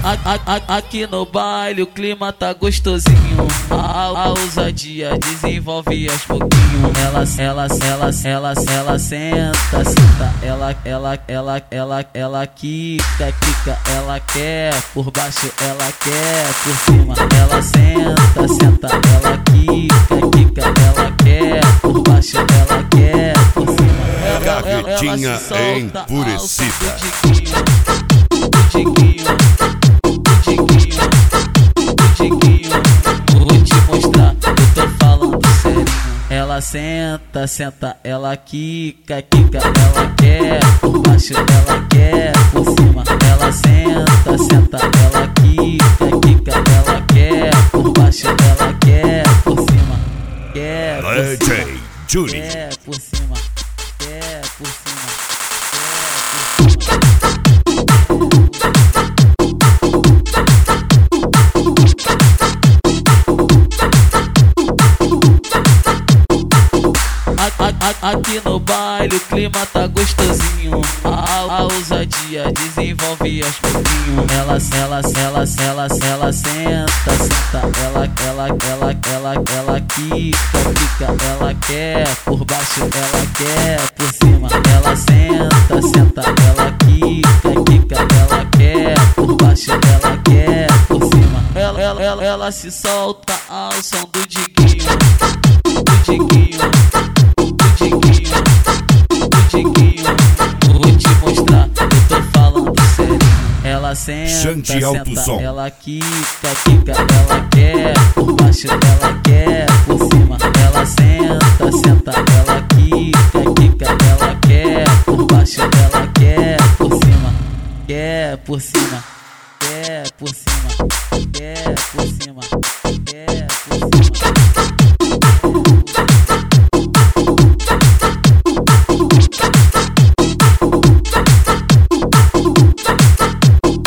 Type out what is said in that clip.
Aqui no baile o clima tá gostosinho. A ousadia desenvolve aos pouquinho. Ela senta, ela quica, ela quer por baixo, ela quer por cima. Ela senta, ela quica, ela quer por baixo, ela quer por cima. Gavetinha enfurecida. Vou te mostrar, eu tô falando sério. Ela senta, ela quica, ela quer por baixo, ela quer por cima. Ela senta, ela quica, ela quer por baixo, ela quer por cima. Quer por DJ Juni. quer por cima, quer por cima, quer por cima. Aqui no baile o clima tá gostosinho. A ousadia desenvolve aos pouquinho. Ela senta, ela quica, ela quer por baixo, ela quer por cima. Ela senta, ela quica, ela quer por baixo, ela quer por cima. Ela se solta ao som do diguinho, vou te mostrar, eu tô falando sério. Ela senta, ela quica, ela quer por baixo, ela quer por cima. Ela senta, ela quica, ela quer por baixo, ela quer por cima. Quer por cima, quer por cima, quer por cima.